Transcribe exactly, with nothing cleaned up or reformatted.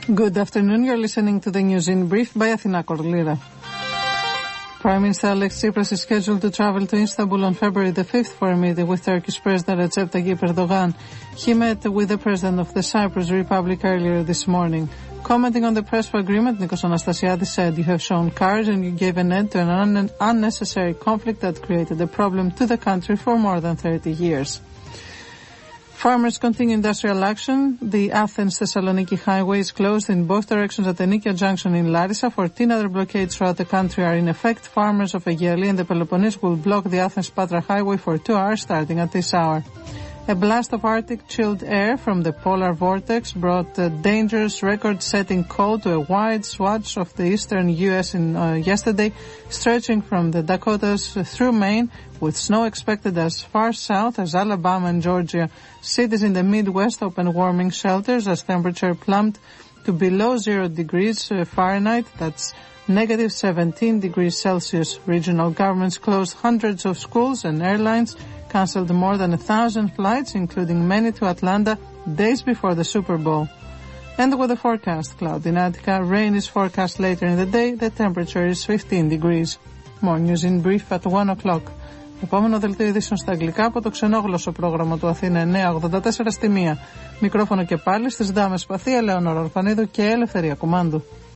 Good afternoon. You're listening to the news in brief by Athina Korlira. Prime Minister Alex Tsipras is scheduled to travel to Istanbul on February the fifth for a meeting with Turkish President Recep Tayyip Erdogan. He met with the President of the Cyprus Republic earlier this morning. Commenting on the Prespa agreement, Nikos Anastasiadis said, "You have shown courage and you gave an end to an un- unnecessary conflict that created a problem to the country for more than thirty years." Farmers continue industrial action. The Athens-Thessaloniki highway is closed in both directions at the Nikia Junction in Larissa. fourteen other blockades throughout the country are in effect. Farmers of Aegiali and the Peloponnese will block the Athens-Patra highway for two hours starting at this hour. A blast of Arctic chilled air from the polar vortex brought a dangerous record-setting cold to a wide swatch of the eastern U S in uh, yesterday, stretching from the Dakotas through Maine, with snow expected as far south as Alabama and Georgia. Cities in the Midwest opened warming shelters as temperature plumped to below zero degrees Fahrenheit. That's negative seventeen degrees Celsius. Regional governments closed hundreds of schools and airlines cancelled more than a thousand flights, including many to Atlanta, days before the Super Bowl. And with the forecast, cloudy in Attica, rain is forecast later in the day, the temperature is fifteen degrees. More news in brief at one o'clock. Επόμενο δελτίο ειδήσεων στα αγγλικά από το ξενόγλωσσο πρόγραμμα του Αθήνα εννιακόσια ογδόντα τέσσερα στη μία. Μικρόφωνο και πάλι στις δάμες Παθία, Ελεονόρα Ορφανίδου και Ελευθερία Κουμάντου.